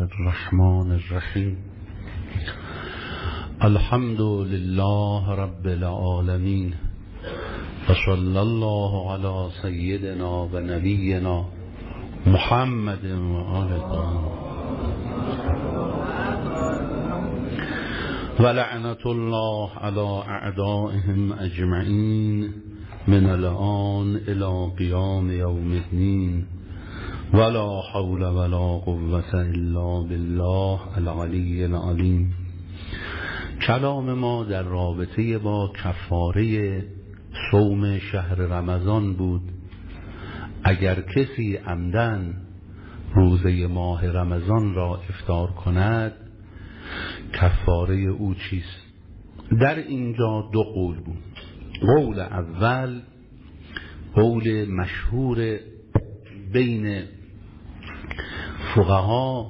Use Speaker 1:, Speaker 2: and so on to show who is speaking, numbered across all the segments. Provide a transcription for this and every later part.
Speaker 1: الرحمن الرحیم. الحمد لله رب العالمین و صلی الله علی سیدنا و نبینا محمد و آله و لعنت الله علی اعدائهم اجمعین من الآن الی قیام یوم الدین ولا حول ولا قوة الا بالله العلی العلیم. کلام ما در رابطه با کفاره صوم شهر رمضان بود. اگر کسی عمدن روزه ماه رمضان را افطار کند کفاره او چیست؟ در اینجا دو قول بود. قول اول قول مشهور بین فقها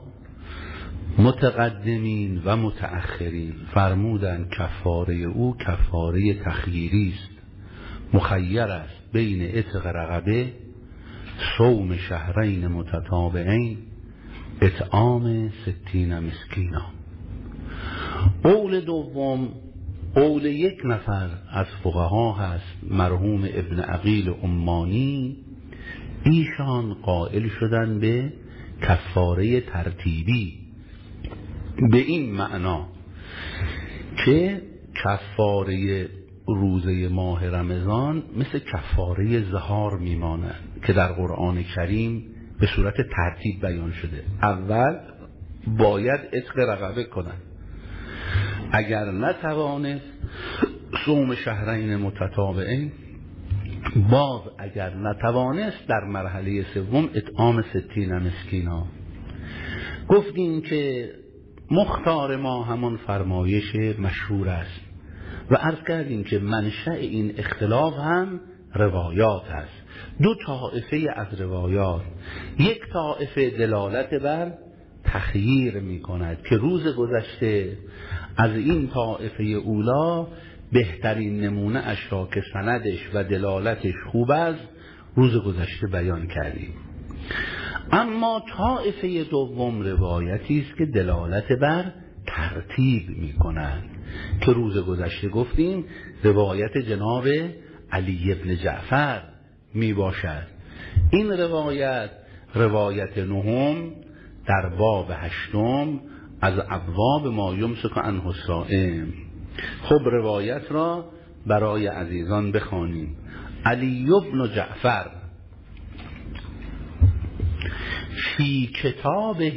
Speaker 1: متقدمین و متأخرین، فرمودند کفاره او کفاره تخییری است، مخیر است بین عتق رقبه، صوم شهرین متتابعین، اطعام 60 مسکینا. قول دوم قول یک نفر از فقها هست، مرحوم ابن عقیل عمانی. ایشان قائل شدن به کفاره ترتیبی، به این معنا که کفاره روزه ماه رمضان مثل کفاره ظهار میماند که در قرآن کریم به صورت ترتیب بیان شده. اول باید عتق رقبه کنند، اگر نتوانست صوم شهرین متتابعین، باز اگر نتوانست در مرحله سوم اطعام 60 مسکینا. گفتیم که مختار ما همون فرمایش مشهور است و عرض کردیم که منشأ این اختلاف هم روایات است. دو طائفه از روایات، یک طائفه دلالت بر تخییر می کند که روز گذشته از این طائفه اولا بهترین نمونه اش را که سندش و دلالتش خوب است روز گذشته بیان کردیم. اما طائفه دوم روایتی است که دلالت بر ترتیب می کند که روز گذشته گفتیم روایت جناب علی ابن جعفر می باشد. این روایت نهم در باب 8 از ابواب ما یمسک عنه الصائم. خب روایت را برای عزیزان بخوانیم. علی ابن جعفر فی کتابه،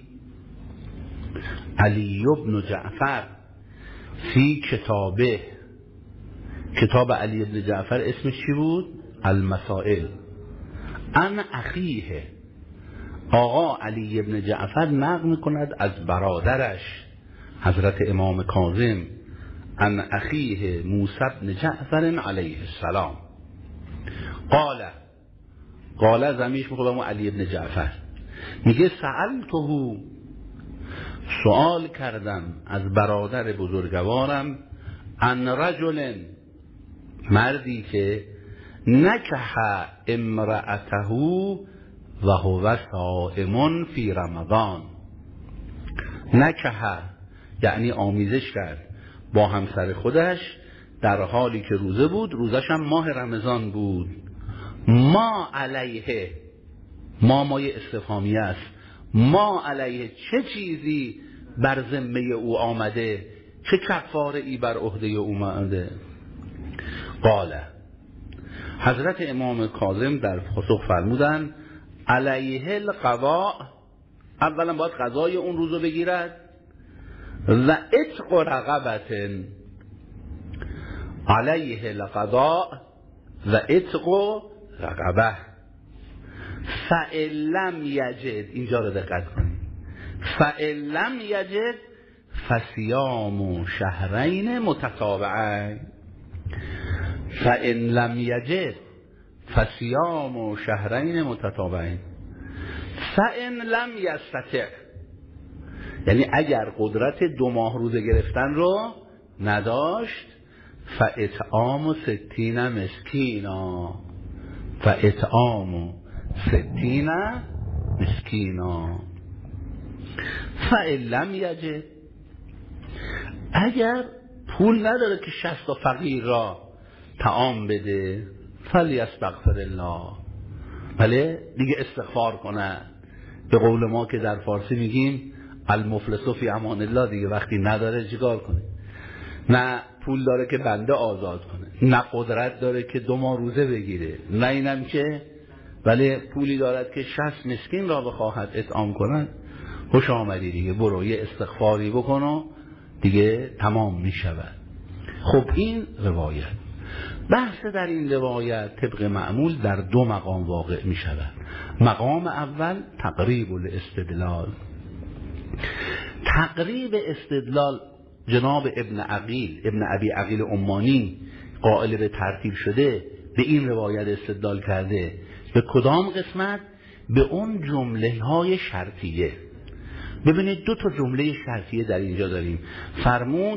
Speaker 1: علی ابن جعفر فی کتابه، کتاب علی ابن جعفر اسمش چی بود؟ المسائل. ان اخیه، آقا علی ابن جعفر نقل میکند از برادرش حضرت امام کاظم، ان اخیه موسی بن جعفر علیه السلام قال زمیش میخوام علی ابن جعفر میگه سألته، سوال کردم از برادر بزرگوارم، ان رجل، مردی که نکح امرأته و هو صائم فی رمضان. نکح یعنی آمیزش کرد با همسر خودش در حالی که روزه بود، روزش هم ماه رمضان بود. ما علیه، مایه استفهامیه است، ما علیه چه چیزی بر ذمه او آمده، چه کفاره ای بر عهده او آمده؟ قال، حضرت امام کاظم در پاسخ فرمودند علیه القضاء، اولا باید قضای اون روزو بگیرد، و عتق رقبت، علیه القضاء و عتق رقبه. فإن لم یجد، اینجا رو دقت کنید، فإن لم یجد فصیام شهرین متتابعین، فإن لم یجد فصیام شهرین متتابعین، فإن لم یستطع، یعنی اگر قدرت 2 ماه روزه گرفتن رو نداشت، فاطعام 60 مسکینا، فاطعام 60 مسکینا. فإن لم یجد، اگر پول نداره که 60 فقیر را طعام بده، فلیستغفر الله، بله دیگه استغفار کنه. به قول ما که در فارسی میگیم المفلس فی امان الله، دیگه وقتی نداره چیکار کنه؟ نه پول داره که بنده آزاد کنه، نه قدرت داره که 2 ماه روزه بگیره، نه اینم که ولی پولی دارد که 60 مسکین را بخواهد اطعام کنند. خوش آمدی دیگه، برو یه استغفاری بکن و دیگه تمام می شود. خب این روایت، بحث در این روایت طبق معمول در 2 مقام واقع می شود. مقام اول تقریب الاستدلال. تقریب استدلال جناب ابن ابی عقیل عمانی قائل به ترتیب شده به این روایت استدلال کرده. به کدام قسمت؟ به اون جمله های شرطیه. ببینید 2 جمله شرطیه در اینجا داریم. فرمود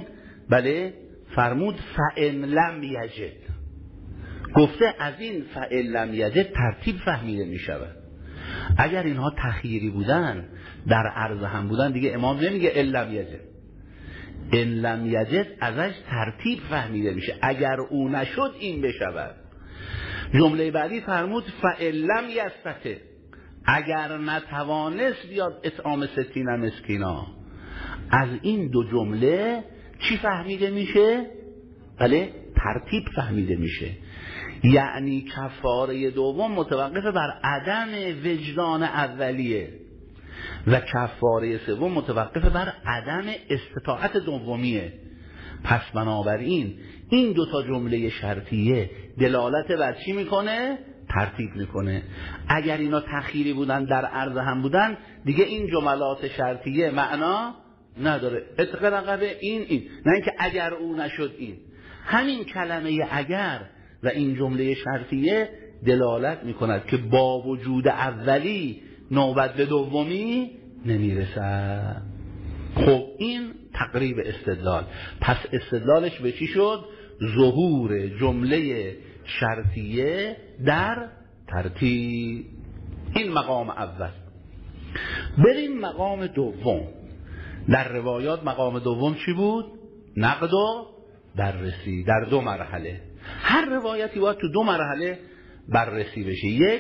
Speaker 1: فإن لم یجد، گفته از این فإن لم یجد ترتیب فهمیده می شود. اگر اینها تخییری بودن، در عرض هم بودن، دیگه امام نمیگه ان لم یجد. ان لم یجد ازش ترتیب فهمیده میشه، اگر او نشد این بشود. جمله بعدی فرمود فإن لم یستطع، اگر نتوانست بیاد اطعام 60 مسکینا. از این 2 جمله چی فهمیده میشه؟ بله ترتیب فهمیده میشه. یعنی کفاره دوم متوقف بر عدم وجدان اولیه و کفاره سوم متوقف بر عدم استطاعت دومیه. پس بنابراین این 2 جمله شرطیه دلالت بر چی میکنه؟ ترتیب میکنه. اگر اینا تخییری بودن، در عرض هم بودن، دیگه این جملات شرطیه معنا نداره. عتق رقبه این نه اینکه اگر او نشد این. همین کلمه اگر و این جمله شرطیه دلالت میکند که با وجود اولی نوبت به دومی نمیرسد. خب این تقریب استدلال. پس استدلالش به چی شد؟ ظهور جمله شرطیه در ترتیب. این مقام اول. بریم مقام دوم. در روایات مقام دوم چی بود؟ نقد و بررسی در 2 مرحله. هر روایتی باید تو 2 مرحله بررسی بشه. 1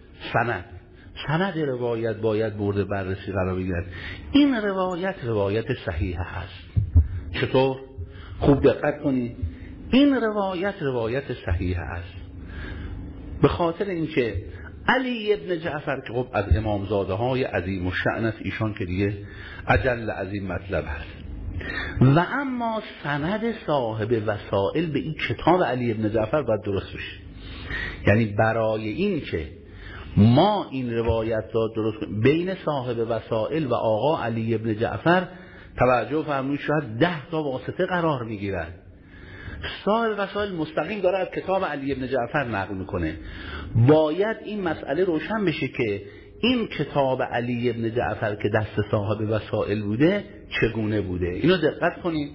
Speaker 1: سند روایت باید برده بررسی قرار بگیرد. این روایت صحیحه هست. چطور؟ خوب دقت کنید. این روایت صحیحه است. به خاطر اینکه علی ابن جعفر که خب از امامزاده های عظیم الشأن است، ایشان که دیگه اجل عظیم مطلب هست. و اما سند صاحب وسائل به این کتاب علی ابن جعفر باید درست بشه. یعنی برای این که ما این روایت را درست کنیم، بین صاحب وسائل و آقا علی ابن جعفر توجه فرمایید شاید 10 واسطه قرار میگیرد. صاحب وسائل مستقیم داره از کتاب علی ابن جعفر نقل میکنه. باید این مسئله روشن بشه که این کتاب علی ابن جعفر که دست صاحب وسائل بوده چگونه بوده. اینو دقت کنید.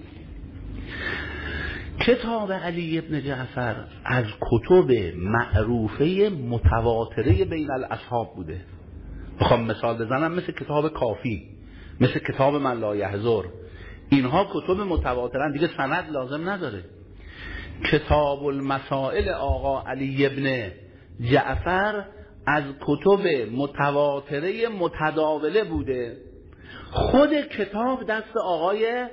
Speaker 1: کتاب علی ابن جعفر از کتب معروفه متواتره بین الاصحاب بوده. بخوام مثال بزنم مثل کتاب کافی، مثل کتاب من لا یحضر، اینها کتب متواترن، دیگه سند لازم نداره. کتاب المسائل آقا علی ابن جعفر از کتب متواتره متداوله بوده. خود کتاب دست آقای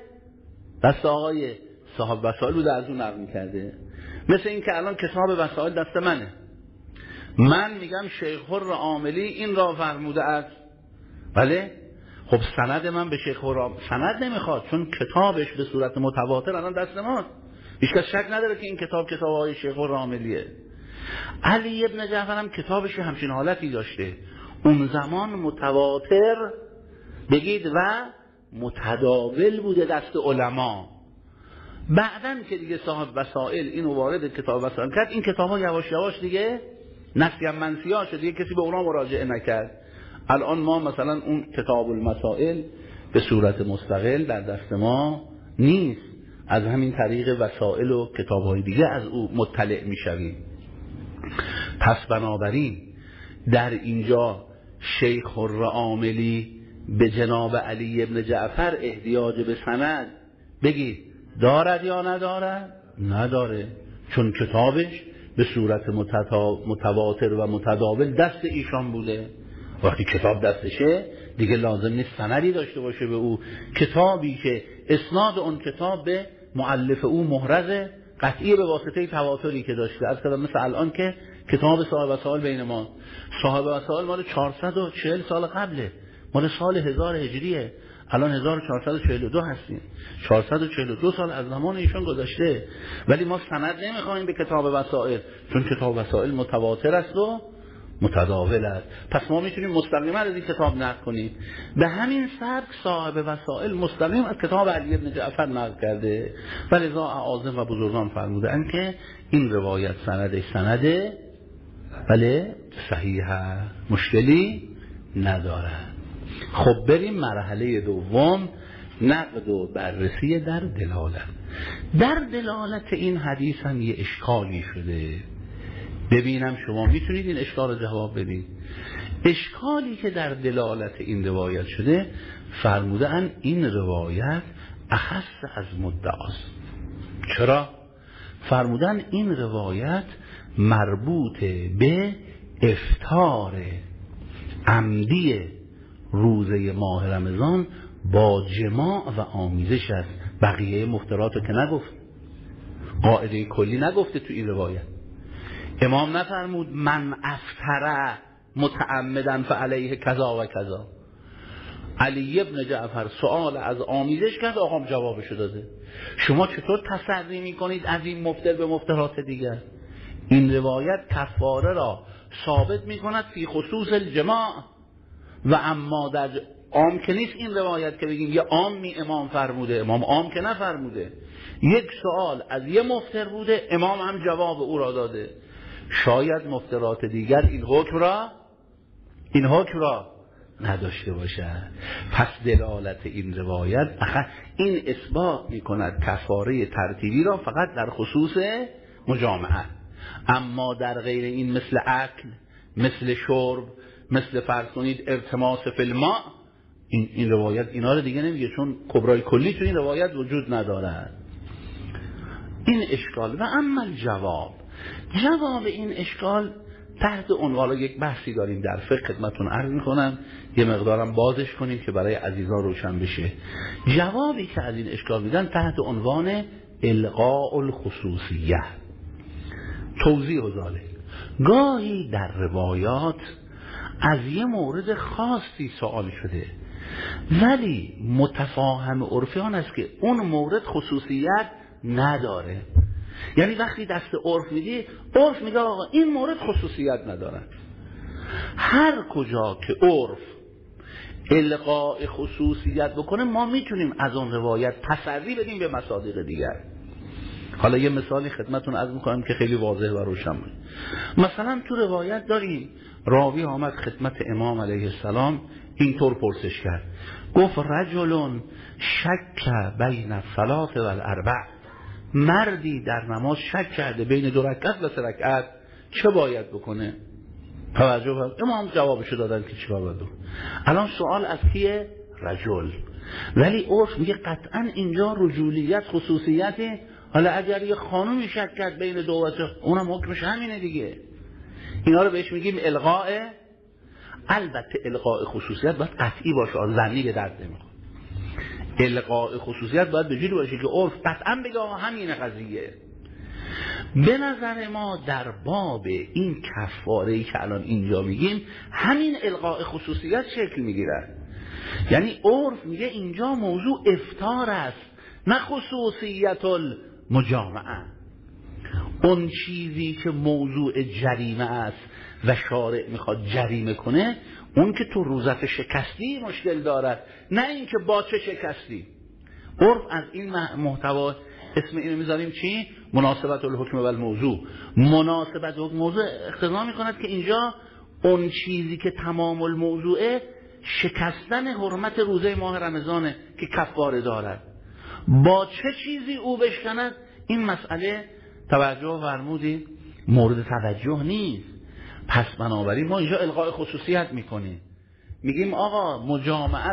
Speaker 1: صاحب وسائل بوده، از اون نقل می‌کرده. مثل این که الان کتاب وسائل دست منه، من میگم شیخ حر عاملی این را فرموده است، بله خب سند من به شیخ حر سند نمیخواد، چون کتابش به صورت متواتر الان دست ماست، هیچ کس شک نداره که این کتاب آقای شیخ حر عاملیه. علی ابن جعفر هم کتابش همچین حالتی داشته، اون زمان متواتر بگید و متداول بوده دست علما. بعدن که دیگه صاحب وسائل اینو وارد کتاب وسائل کرد، این کتاب ها یواش یواش دیگه نسیم منسی‌ها شد، دیگه کسی به اونا مراجعه نکرد. الان ما مثلا اون کتاب المسائل به صورت مستقل در دست ما نیست، از همین طریق وسائل و کتاب‌های دیگه از او مطلع می‌شویم. پس بنابراین در اینجا شیخ حر عاملی به جناب علی ابن جعفر احتیاج به سند بگید دارد یا ندارد؟ نداره، چون کتابش به صورت متواتر و متداول دست ایشان بوده. وقتی کتاب دستشه دیگه لازم نیست سندی داشته باشه به او. کتابی که اسناد اون کتاب به مؤلف او محرز قطعی به واسطه تواتری که داشته، از کلام مثل الان که کتاب صاحب وسائل بین ما، صاحب وسائل مال 440 سال قبله، مال سال 1000 هجریه، الان 1442 هستیم، 442 سال از زمان ایشون گذشته، ولی ما سند نمیخوایم به کتاب وسائل، چون کتاب وسائل متواتر است و متداول است، پس ما میتونیم مستقیما از این کتاب نقل کنیم. به همین سبک صاحب وسائل مستقیم از کتاب علی ابن جعفر نقل کرده و لذا اعاظم و بزرگان فرمودند که این روایت سندش سنده ولی صحیح مشکلی نداره. خب بریم مرحله دوم، نقد و بررسی در دلالت. در دلالت این حدیث هم یه اشکالی شده، ببینم شما میتونید این اشکال رو جواب بدید. اشکالی که در دلالت این روایت شده، فرمودن این روایت اخص از مدعاست. چرا؟ فرمودن این روایت مربوط به افطار عمدی روزه ماه رمضان با جماع و آمیزش است. بقیه مفطرات رو که نگفت، قاعده کلی نگفته تو این روایت. امام نفرمود من افطر متعمدن فعلیه کذا و کذا. علی ابن جعفر سوال از آمیزش کرد، آقام جوابشو داده. شما چطور تصری میکنید از این مفطر به مفطرات دیگر؟ این روایت کفاره را ثابت میکند فی خصوص الجماع و اما در عام که نیست این روایت که بگیم یه عامی امام فرموده، امام عام که نفرموده. یک سوال از یه مفطر بوده، امام هم جواب او را داده. شاید مفطرات دیگر این حکم را نداشته باشد. پس دلالت این روایت این اثبات میکند کفاره ترتیبی را فقط در خصوص مجامعه، اما در غیر این مثل اکل، مثل شرب، مثل فرض کنید ارتماس فی الماء، این روایت اینا رو دیگه نمیگه، چون کبرای کلی تو این روایت وجود ندارد. این اشکال. و اما جواب این اشکال تحت عنوان یک بحثی داریم در فقه، خدمتتون عرض میکنم، یه مقدارم بازش کنیم که برای عزیزان روشن بشه. جوابی که از این اشکال میدن تحت عنوان الغاء الخصوصیه. توضیح ذالک، گاهی در روایات از یه مورد خاصی سوال شده ولی متفاهم عرفیان است که اون مورد خصوصیت نداره. یعنی وقتی دست عرف میدی، عرف میگه آقا این مورد خصوصیت نداره. هر کجا که عرف الغاء خصوصیت بکنه ما میتونیم از اون روایت تسری بدیم به مصادیق دیگر. حالا یه مثالی خدمتون عرض میکنم که خیلی واضح و روشن بود. مثلا تو روایت داریم راوی آمد خدمت امام علیه السلام، اینطور پرسش کرد، گفت رجل شک بین الصلاة و الاربع، مردی در نماز شک کرده بین 2 رکعت و 3 رکعت، چه باید بکنه؟ توجه فرمایید، امام جوابشو دادن که چیکار باید بکنه. الان سوال از کیه؟ رجل. ولی عرف میگه قطعا اینجا رجولیت خصوصیته. حالا اگر یه خانومی شک کرد بین 2 و 3، اونم حکمش همینه دیگه. اینا رو بهش میگیم الغاء. البته الغاء خصوصیت باید قطعی باشه، ظنی به درد نمیخوره. الغاء خصوصیت باید به جوری باشه که عرف قطعا بگه همین قضیه. به نظر ما در باب این کفاره‌ای که الان اینجا میگیم همین الغاء خصوصیت شکل میگیره. یعنی عرف میگه اینجا موضوع افطار است، نه خصوصیت المجامعه. اون چیزی که موضوع جریمه است و شارع میخواد جریمه کنه، اون که تو روزت شکستی مشکل دارد، نه این که با چه شکستی. عرف از این محتوا اسم اینو میذاریم چی؟ مناسبت الحکم و الموضوع. مناسبت موضوع اقتضا میکند که اینجا اون چیزی که تمام الموضوعه شکستن حرمت روزه ماه رمضانه که کفاره دارد. با چه چیزی او بشکند این مسئله توجه فرمودید مورد توجه نیست. پس بنابراین ما اینجا الغاء خصوصیت میکنیم. میگیم آقا مجامعت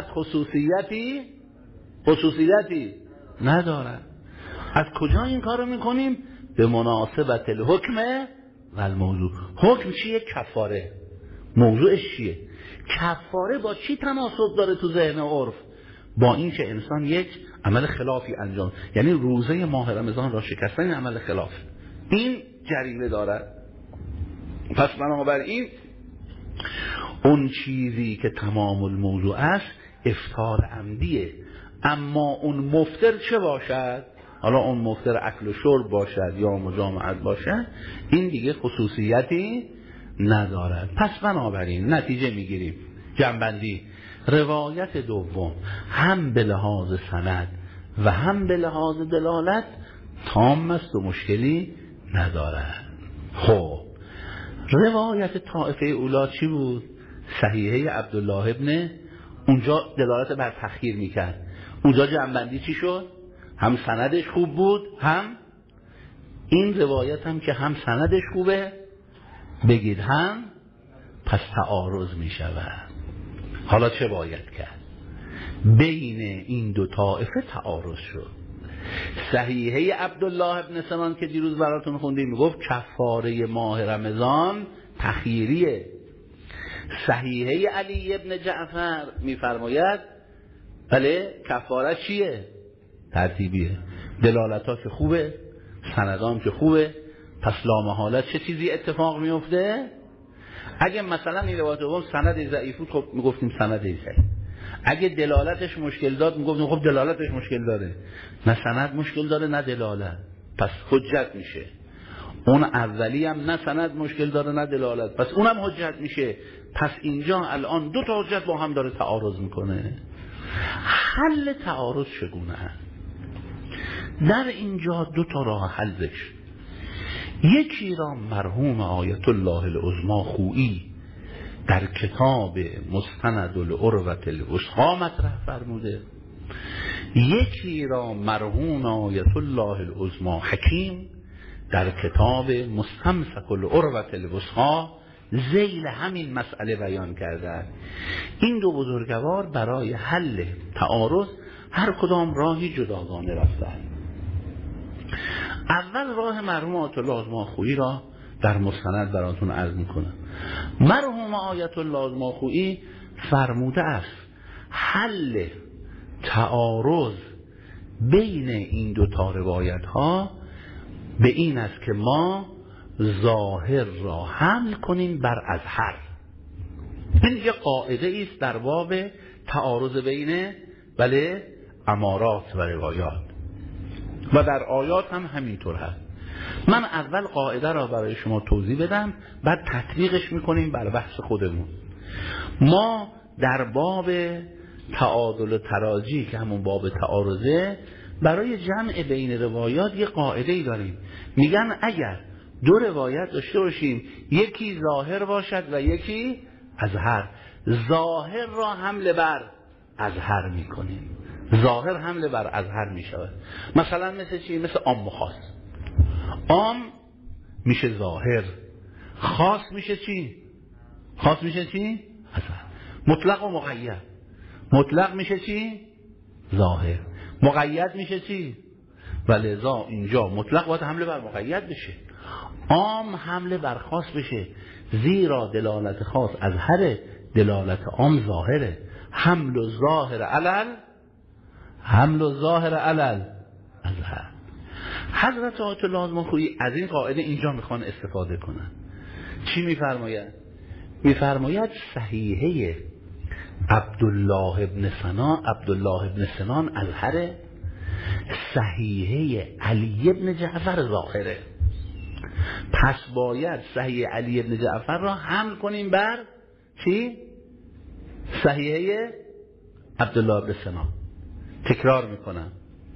Speaker 1: خصوصیتی نداره. از کجا این کارو میکنیم؟ به مناسبت الحکم و الموضوع. حکم چیه؟ کفاره. موضوعش چیه؟ کفاره با چی تناسب داره تو ذهن عرف؟ با این که انسان یک عمل خلافی انجام، یعنی روزه ماه رمضان را شکستن این عمل خلاف، این جریمه دارد. پس بنابراین اون چیزی که تمام الموضوع است افطار عمدیه. اما اون مفطر چه باشد؟ حالا اون مفطر اکل و شرب باشد یا مجامعت باشد، این دیگه خصوصیتی ندارد. پس بنابراین نتیجه میگیریم جنبندی، روایت دوم هم به لحاظ سند و هم به لحاظ دلالت تام است و مشکلی ندارد. خب روایت طائفه اولا چی بود؟ صحیحه عبدالله ابن، اونجا دلالت بر تخییر میکرد. اونجا جنبندی چی شد؟ هم سندش خوب بود، هم این روایت هم که هم سندش خوبه بگید هم پس تعارض میشود. حالا چه باید کرد؟ بین این دو طائفه تعارض شد. صحیحه عبدالله ابن سنان که دیروز براتون خوندیم میگفت کفاره ماه رمضان تخییریه. صحیحه علی ابن جعفر میفرماید بله کفاره چیه؟ ترتیبیه. دلالت ها که خوبه، سندام که خوبه، پس لامحاله چه چیزی اتفاق میفته؟ اگه مثلا این روایت دوم سند ضعیف بود، خب میگفتیم سند ضعیف. اگه دلالتش مشکل داد میگفتیم خب دلالتش مشکل داره. نه سند مشکل داره نه دلالت، پس حجت میشه. اون اولی هم نه سند مشکل داره نه دلالت، پس اونم حجت میشه. پس اینجا الان دو تا حجت با هم داره تعارض میکنه. حل تعارض چگونه است؟ در اینجا دو تا راه حل ذکر. یکی را مرحوم آیت الله العظمی خویی در کتاب مستند العروة الوثقی مطرح فرموده، یکی را مرحوم آیت الله العظمی حکیم در کتاب مستمسک العروة الوثقی ذیل همین مسئله بیان کرده. این دو بزرگوار برای حل تعارض هر کدام راهی جداگانه رفتند. اول راه مرحوم آیت الله العظمی خویی را در مستند براتون عرض میکنم. مرحوم آیت الله العظمی خویی فرموده است حل تعارض بین این دو تا روایت ها به این است که ما ظاهر را حمل کنیم بر اظهر. این یه قاعده است در باب تعارض بین بله امارات و روایات و در آیات هم همینطور هست. من اول قاعده را برای شما توضیح بدم، بعد تطبیقش میکنیم بر بحث خودمون. ما در باب تعادل و تراجی که همون باب تعارضه، برای جمع بین روایات یه قاعده ای داریم. میگن اگر دو روایت داشته باشیم، یکی ظاهر باشد و یکی اظهر، ظاهر را حمل بر اظهر میکنیم. ظاهر حمل بر اظهر میشود. مثلا مثل چی؟ مثل عام و خاص. عام میشه ظاهر، خاص میشه چی؟ خاص میشه چی؟ اظهر. مطلق و مقید. مطلق میشه چی؟ ظاهر. مقید میشه چی؟ ولذا اینجا مطلق باید حمله بر مقید بشه، عام حمله بر خاص بشه، زیرا دلالت خاص اظهره، دلالت عام ظاهره. حمل و ظاهر علل اظهر. حضرت آیت الله العظمی خویی از این قاعده اینجا میخوان استفاده کنن. چی میفرماید؟ میفرماید صحیحه عبدالله ابن سنان اظهره، صحیحه علی ابن جعفر ظاهره. پس باید صحیح علی ابن جعفر را حمل کنیم بر چی؟ صحیحه عبدالله ابن سنان. تکرار میکنم،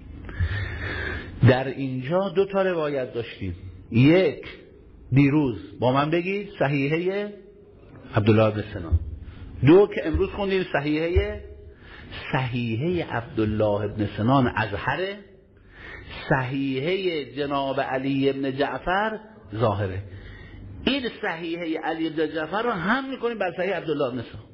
Speaker 1: در اینجا دو تا روایت داشتیم. یک دیروز با من بگید صحیحه عبدالله ابن سنان. دو که امروز خوندیم صحیحه عبدالله ابن سنان اظهره، صحیحه جناب علی ابن جعفر ظاهره. این صحیحه علی ابن جعفر رو هم میکنیم بر صحیح عبدالله ابن سنان.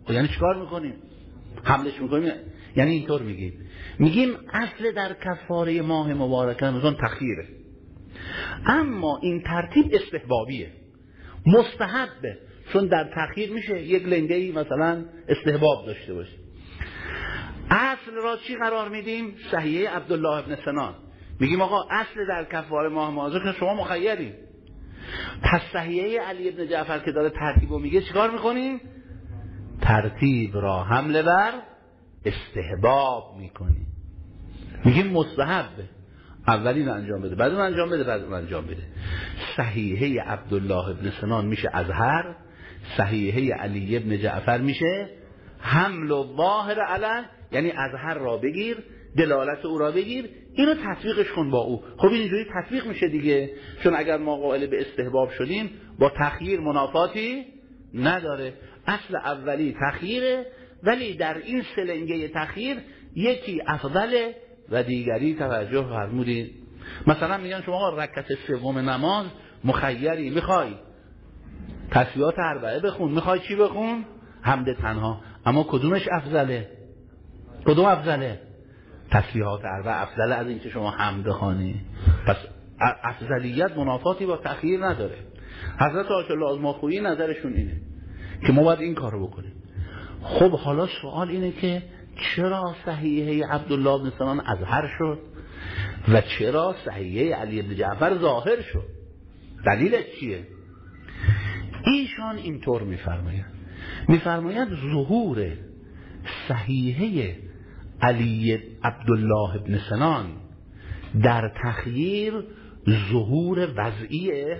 Speaker 1: یعنی چیکار میکنیم؟ حملش میکنیم. یعنی اینطور میگیم اصل در کفاره ماه مبارک رمضان تخییره، اما این ترتیب استحبابیه، مستحبه، چون در تخییر میشه یک لنگه‌ای مثلا استحباب داشته باشه. اصل را چی قرار میدیم؟ صحیحه عبدالله ابن سنان. میگیم آقا اصل در کفاره ماه مبارک شما مخیرین. پس صحیحه علی ابن جعفر که داره ترتیبو میگه چیکار میکنیم؟ ترتیب را حمله بر استحباب میکنیم. میگیم مستحبه، اولین انجام بده، بعد اون انجام بده، بعد اون انجام بده. صحیحه عبدالله ابن سنان میشه ازهر، صحیحه علی ابن جعفر میشه حمل و ظاهر علی، یعنی ازهر را بگیر، دلالت او را بگیر، اینو تطبیقش کن با او. خب اینجوری تطبیق میشه دیگه، چون اگر ما قائل به استحباب شدیم با تخییر منافاتی نداره. اصل اولی تخییره، ولی در این سلنگه تخییر یکی افضله و دیگری توجه فرمودید. مثلا میگن شما آقا رکعت سوم نماز مخیری، میخوای تسبیحات اربعه بخون، میخوای چی بخون؟ حمد تنها. اما کدومش افضله؟ کدوم افضله؟ تسبیحات اربعه افضله از این که شما حمد بخونی. پس افضلیت منافاتی با تخییر نداره. حضرت آیت الله آزماخویی نظرشون اینه که ما باید این کارو بکنیم. خب حالا سوال اینه که چرا صحیحه عبدالله بن سنان ازهر شد و چرا صحیحه علی بن جعفر ظاهر شد؟ دلیلش چیه؟ ایشان اینطور میفرماید ظهور صحیحه علی عبدالله بن سنان در تخییر ظهور وضعیه،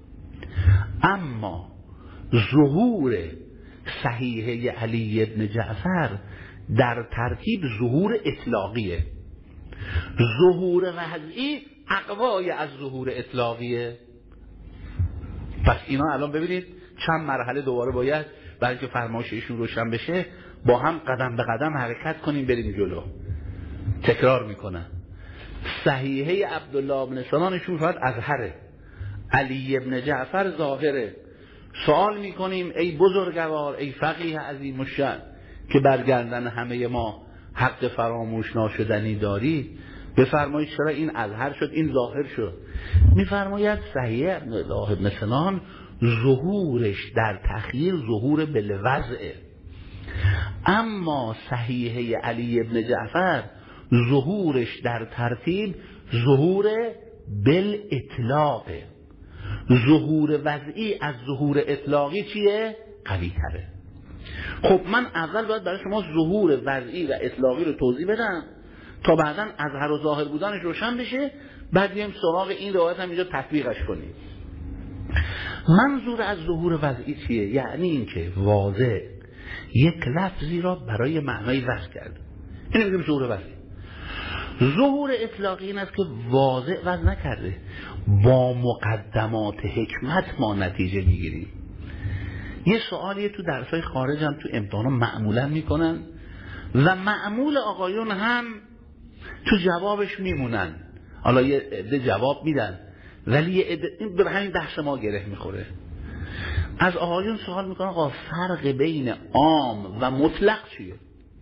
Speaker 1: اما ظهور صحیحه علی بن جعفر در ترتیب ظهور اطلاقیه. ظهور وضعی اقوای از ظهور اطلاقیه. پس اینا الان ببینید چند مرحله دوباره باید برای که فرمایش ایشون روشن بشه با هم قدم به قدم حرکت کنیم بریم جلو. تکرار میکنم، صحیحه عبدالله بن سنانشون فقط ازهره، علی بن جعفر ظاهره. سوال میکنیم ای بزرگوار، ای فقیه عظیم الشأن که برگردن همه ما حق فراموش ناشدنی داری، بفرمایید چرا این ازهر شد این ظاهر شد؟ میفرماید صحیحه عبدالله بن سنان ظهورش در تخییر ظهور بالوضعه، اما صحیحه علی بن جعفر ظهورش در ترتیب ظهور بالاطلاقه. ظهور وضعی از ظهور اطلاقی چیه؟ قوی تره. خب من اول باید برای شما ظهور وضعی و اطلاقی رو توضیح بدم تا بعداً ازهر و ظاهر بودنش روشن بشه، بعد بیایم سراغ این روایت هم اینجا تطبیقش کنیم. منظور از ظهور وضعی چیه؟ یعنی این که واضح یک لفظی را برای معنای وضع کرد، اینو میگیم ظهور وضعی. ظهور اطلاقی این است که واضح وضع نکرده، با مقدمات حکمت ما نتیجه میگیریم. یه سوالیه تو درسای خارج هم تو امتحانا معمولا میکنن و معمول آقایون هم تو جوابش میمونن. حالا یه عده جواب میدن ولی یه عده این به همین بحث ما گره میخوره. از آقایون سوال میکنن آقا فرق بین عام و مطلق چیه؟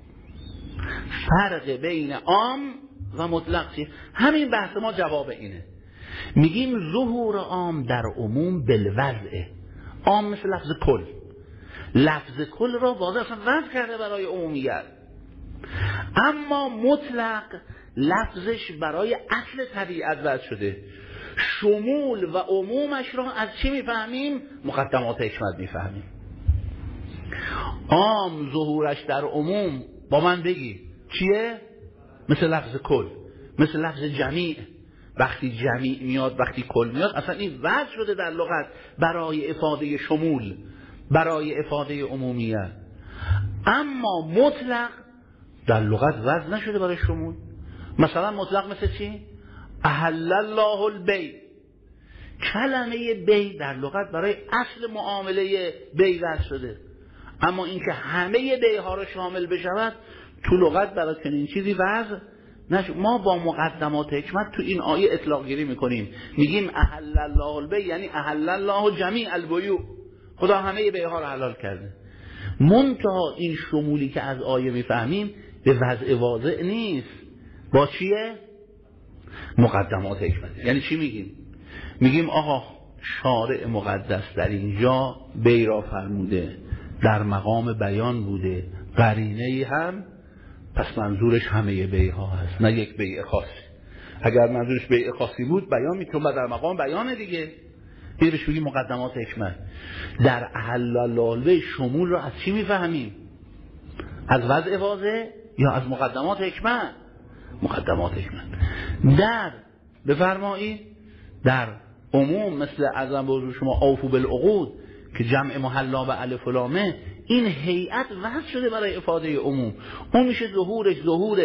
Speaker 1: فرق بین عام و مطلق چیه؟ همین بحث ما جواب اینه. میگیم ظهور عام در عموم بالوضعه. عام مثل لفظ کل، لفظ کل را واضح وضع کرده برای عمومیت، اما مطلق لفظش برای اصل طبیعت وضع شده. شمول و عمومش را از چی میفهمیم؟ مقدمات حکمت میفهمیم. عام ظهورش در عموم با من بگی چیه؟ مثل لفظ کل، مثل لفظ جمیع. وقتی جمیع میاد، وقتی کل میاد، اصلا این وضع شده در لغت برای افاده شمول، برای افاده عمومیت. اما مطلق در لغت وضع نشده برای شمول. مثلا مطلق مثل چی؟ احل الله البیع. کلمه بیع در لغت برای اصل معامله بیع وضع شده، اما اینکه همه بیع ها رو شامل بشود تو لغت برای چنین چیزی وضع نشد. ما با مقدمات حکمت تو این آیه اطلاق گیری میکنیم، میگیم احل الله البیع یعنی احل الله جمیع البیوع، خدا همه بیع ها رو حلال کرده. منتها این شمولی که از آیه میفهمیم به وضع واضع نیست. با چیه؟ مقدمات حکمت. یعنی چی میگیم؟ میگیم آقا شارع مقدس در اینجا بی را فرموده، در مقام بیان بوده، قرینه‌ای هم، پس منظورش همه بیعها هست، نه یک بیع خاصی. اگر منظورش بیع خاصی بود بیان میتون در مقام بیانه دیگه. این بهش بگیم مقدمات حکمت. در احلالالبه شمول رو از چی میفهمیم؟ از وضع واضح یا از مقدمات حکمت؟ مقدمات حکمت. در بفرمایید در عموم مثل ازم بزرگ شما اوفو بالعقود که جمع محلا به الف و لامه، این هیئت وضع شده برای افاده عموم. اون میشه ظهورش ظهور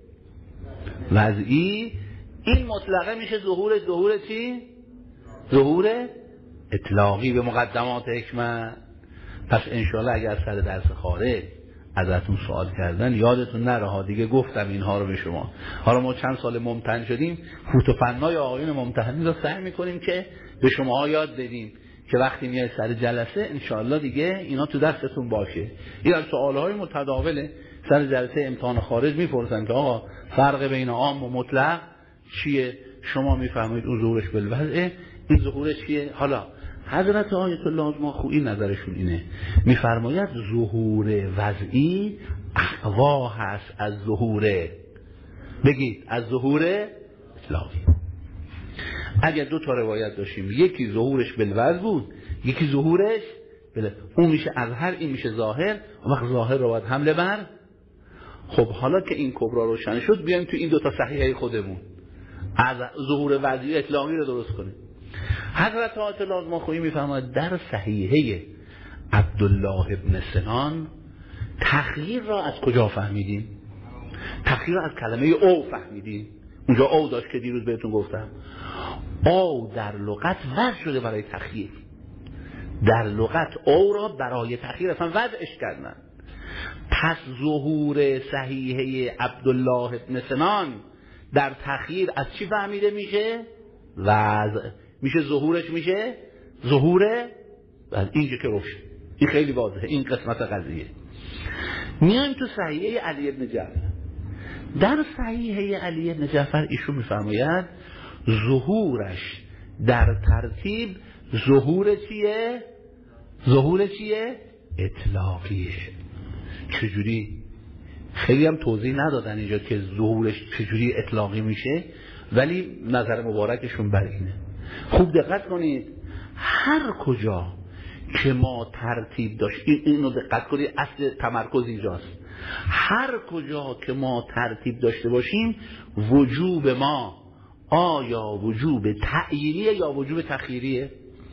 Speaker 1: وضعی، این مطلقه میشه ظهور چی؟ ظهور اطلاقی به مقدمات حکمت. پس انشالله اگر سر درس خارج ازتون سوال کردن یادتون نره ها، دیگه گفتم اینها رو به شما. حالا ما چند سال ممتحن شدیم، فوت و فنای آقایون ممتحنین رو سعی میکنیم که به شما یاد بدیم که وقتی میای سر جلسه انشالله دیگه اینا تو دستتون باشه. این از سوالهای متداوله سر جلسه امتحان خارج میپرسن که آقا فرق بین عام و مطلق چیه؟ شما میفهمید اون ظهورش بالوضع، این ظهورش چیه؟ حالا حضرت آیت الله الماخوئی نظرشون اینه، میفرماید ظهور وضعی اقوا هست از ظهور، بگید از ظهور اطلاقی. اگر دو تا روایت داشتیم، یکی ظهورش بالوضع بود، یکی ظهورش اون میشه اظهر، این میشه ظاهر، وقت ظاهر رو باید حمله بر. خب حالا که این کبرا روشن شد، بیایم تو این دوتا صحیحه خودمون از ظهور وضعی اطلاقی رو درست کنیم. حضرت آیت الله الماخوئی میفرماید در صحیحه عبدالله ابن سنان تخییر را از کجا فهمیدیم؟ تخییر را از کلمه او فهمیدیم. اونجا او داشت که دیروز بهتون گفتم، او در لغت وضع شده برای تخییر. در لغت او را برای تخییر اصلا وضعش کردن. پس ظهور صحیحه عبدالله ابن سنان در تخییر از چی فهمیده میشه؟ وضع میشه. ظهورش میشه ظهور اینجا که روشن، این خیلی واضحه این قسمت قضیه. میایم تو صحیحه علی ابن جعفر. در صحیحه علی ابن جعفر ایشون میفرماید ظهورش در ترتیب ظهور چیه؟ ظهور چیه؟ اطلاقیه. چجوری؟ خیلی هم توضیح ندادن اینجا که ظهورش چجوری اطلاقی میشه، ولی نظر مبارکشون بر اینه. خوب دقت کنید، هر کجا که ما ترتیب داشت، اینو دقت کنید، اصل تمرکز اینجاست. هر کجا که ما ترتیب داشته باشیم، وجوب ما آیا وجوب تعیینیه یا وجوب تخییریه؟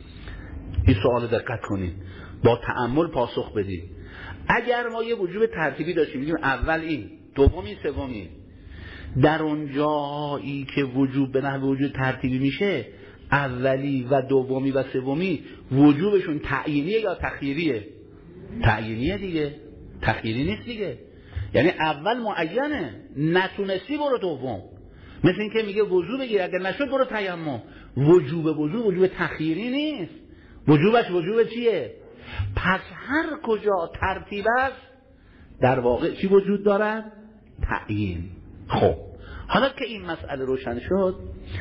Speaker 1: این سوال دقت کنید، با تأمل پاسخ بدید. اگر ما یه وجوب ترتیبی داشتیم، میگیم اول این، دومی، سومی، در اون جایی که وجوب به نحو وجوب ترتیبی میشه، اولی و دومی و سومی وجوبشون تعیینیه یا تخییریه؟ تعیینیه دیگه، تخییری نیست دیگه. یعنی اول معینه، نتونستی برو دوم. مثل این که میگه وضو بگیر، اگر نشد برو تیمم. وجوب تخییری نیست، وجوبش وجوب چیه؟ پس هر کجا ترتیب است در واقع چی وجود دارد؟ تعیین. خب حالا که این مسئله روشن شد،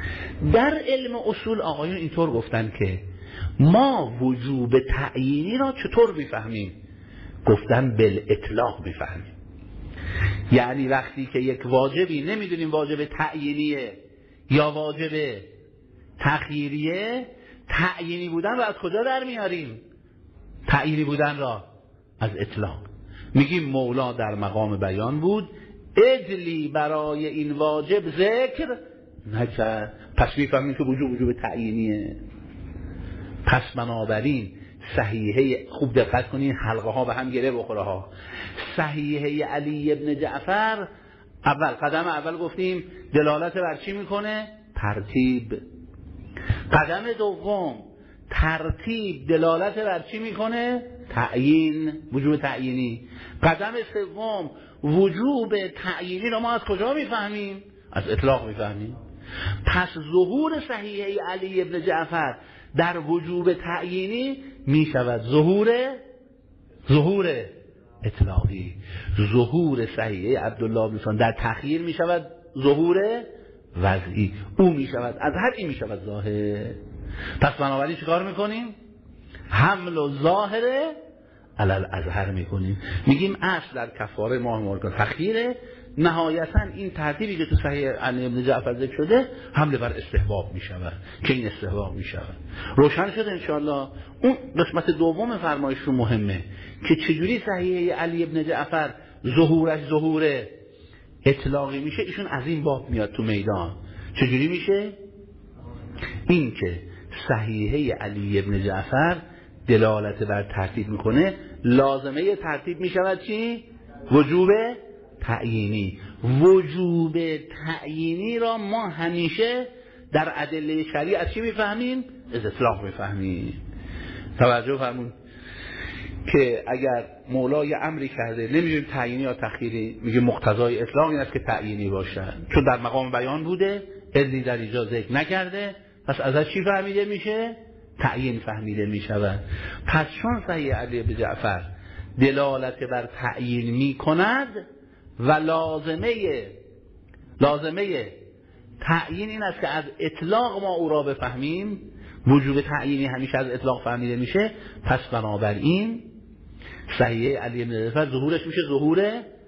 Speaker 1: در علم اصول آقایون اینطور گفتن که ما وجوب تعیینی را چطور میفهمیم؟ گفتن بالاطلاق میفهمیم. یعنی وقتی که یک واجبی نمیدونیم واجب تعیینیه یا واجب تخییریه، تعیینی بودن را از کجا در میاریم؟ تعیینی بودن را از اطلاق. میگیم مولا در مقام بیان بود، اجلی برای این واجب ذکر نکرد، پس میفهمیم که وجوب تعیینیه. پس بنابراین صحیحه، خوب دقت کنین حلقه ها به هم گره بخوره ها، صحیحه علی ابن جعفر اول قدم اول گفتیم دلالت بر چی میکنه؟ ترتیب. قدم دوم ترتیب دلالت بر چی میکنه؟ تعیین، وجوب تعیینی. قدم سوم وجوب تعیینی رو ما از کجا میفهمیم؟ از اطلاق میفهمیم. پس ظهور صحیحه علی ابن جعفر در وجوب تعیینی میشود ظهور اطلاقی. ظهور صحیحه عبدالله بن سنان در تخییر می شود ظهور وضعی، او می شود اظهر، این می شود ظاهر. پس بنابراین چیکار میکنیم؟ حمل و ظاهره علل اظهر میکنیم. میگیم اصل در کفاره ماه مبارکان تخییره، نهایتا این ترتیبی که تو صحیح علی بن جعفر ذکر شده حمله بر استحباب میشود که این استحباب میشود. روشن شد انشاءالله. اون قسمت دوم فرمایش رو مهمه که چجوری صحیح علی بن جعفر ظهورش ظهور اطلاقی میشه. ایشون از این باب میاد تو میدان. چجوری میشه؟ این که صحیحه علی بن جعفر دلالت بر ترتیب میکنه، لازمه ترتیب میشود چی؟ وجوب تعیینی. وجوب تعیینی را ما همیشه در ادله شرعی از چی میفهمیم؟ از اطلاق میفهمیم. توجه فرمون که اگر مولای امری کرده نمیگیم تعیینی یا تخییری، میگه مقتضای اطلاق این است که تعیینی باشد، چون در مقام بیان بوده، علتی در اینجا ذکر نکرده، پس ازش چی فهمیده میشه؟ تعیین فهمیده میشود. پس چون صحیح علی بن جعفر دلالت بر تعیین میکند و لازمه تعیین این است که از اطلاق ما او را بفهمیم، وجوب تعیینی همیشه از اطلاق فهمیده میشه، پس بنابراین صحیح علی بن جعفر ظهورش میشه ظهور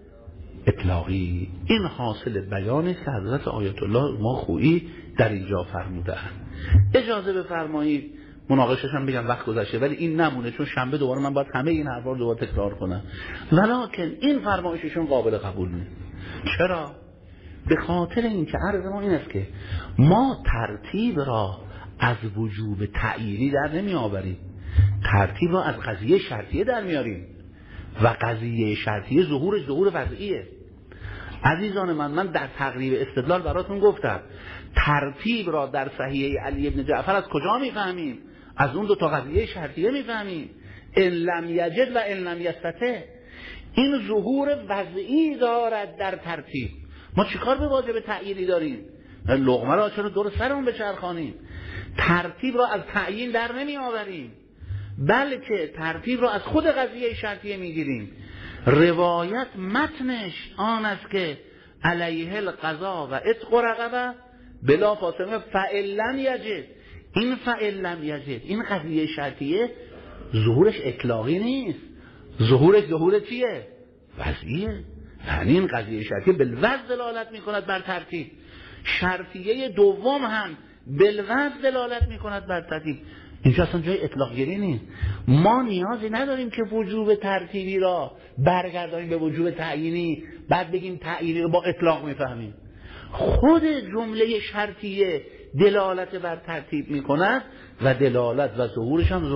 Speaker 1: اطلاقی. این حاصل بیان که حضرت آیت الله ماخویی در اینجا فرمودند. اجازه بفرمایید مناقشش هم بگم وقت گذشته، ولی این نمونه، چون شنبه دوباره من باید همه این حرفا رو دوباره تکرار کنم. ولکن این فرمایششون قابل قبول نیست. چرا؟ به خاطر اینکه عرض ما این است که ما ترتیب را از وجوب تعیینی در نمی آوریم، ترتیب را از قضیه شرطیه در میاریم و قضیه شرطیه ظهور وضعیه. عزیزان من در تقریب استدلال براتون گفتم ترتیب را در صحیح علی بن جعفر از کجا میفهمیم؟ از اون دو تا قضیه شرطیه میفهمیم. ان لم یجد و ان لم یستطع، این ظهور وضعی دارد در ترتیب. ما چیکار به واجب تعیینی داریم؟ لقمه را چرا دور سرمون بچرخانیم؟ ترتیب را از تعیین در نمی آوریم، بلکه ترتیب را از خود قضیه شرطیه میگیریم. روایت متنش آن است که علیه القضا و عتق رقبه بلا فاصله فإن لم یجد. این فإن لم یجد، این قضیه شرطیه ظهورش اطلاقی نیست، ظهور چیه؟ وضعیه. یعنی این قضیه شرطیه بالوضع دلالت میکند بر ترتیب. شرطیه دوم هم بالوضع دلالت میکند بر ترتیب. اینجا اصلا جای اطلاق گیری نیست. ما نیازی نداریم که وجوب ترتیبی را برگردانیم به وجوب تعیینی، بعد بگیم تعیینی رو با اطلاق میفهمیم. خود جمله شرطیه دلالت بر ترتیب میکند و دلالت و ظهورش هم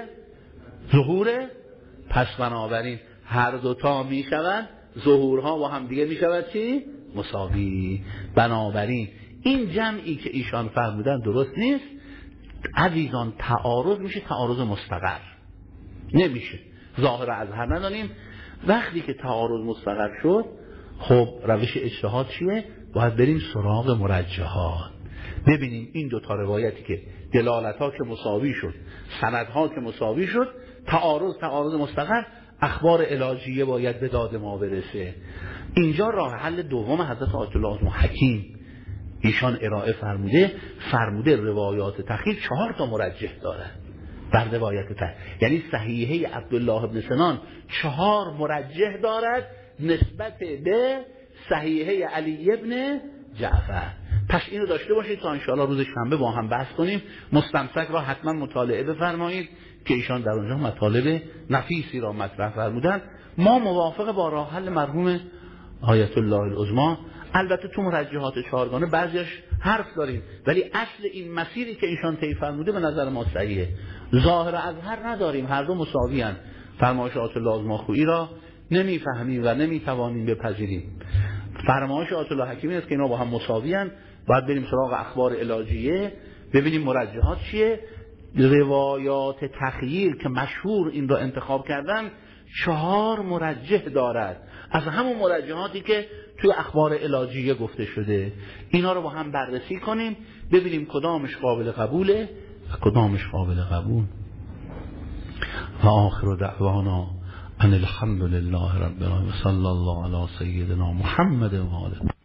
Speaker 1: ظهور. پس بنابراین هر دوتا میشوند ظهورها با هم دیگه میشود چی؟ مساوی. بنابراین این جمعی که ایشان فرمودن درست نیست. عزیزان تعارض میشه تعارض مستقر، نمیشه ظاهر اظهر ندانیم. وقتی که تعارض مستقر شد، خب روش اجتهاد چیه؟ باید بریم سراغ مرجحات، ببینیم این دو تا روایتی که دلالت‌ها که مساوی شد، سندها که مساوی شد، تعارض مستقر، اخبار علاجیه باید به داد ما برسه. اینجا راه حل دوم حضرت آیت الله حکیم ایشان ارائه فرموده روایات تخییر 4 تا مرجح دارد بر روایت تخییر. یعنی صحیحه عبدالله بن سنان 4 مرجح دارد نسبت به صحیحه علی بن جعفر. پس اینو داشته باشید تا انشاءالله روز شنبه با هم بحث کنیم. مستمسک را حتما مطالعه بفرمایید که ایشان در اونجا مطالب نفیسی را مطرح فرمودند. ما موافق با راه حل مرحوم آیت الله العظمی. البته تو مرجحات 4گانه بعضیش حرف داریم، ولی اصل این مسیری که ایشان طی فرموده به نظر ما صحیحه. ظاهر اظهر نداریم، هر دو مساوی ان. فرمایش آیت الله ماخویی را نمیفهمیم و نمیتوانیم بپذیریم. فرمایش آیت الله حکیمی است که اینا با هم مساوی ان. باید بریم سراغ اخبار علاجیه ببینیم مرجحات چیه. روایات تخییر که مشهور این را انتخاب کردن 4 مرجح دارد از همون مرجحاتی که توی اخبار علاجیه گفته شده. اینا رو با هم بررسی کنیم ببینیم کدامش قابل قبوله و کدامش قابل قبول. و آخر دعوانا ان الحمد لله رب العالمین و صلی الله علی سیدنا محمد و آله.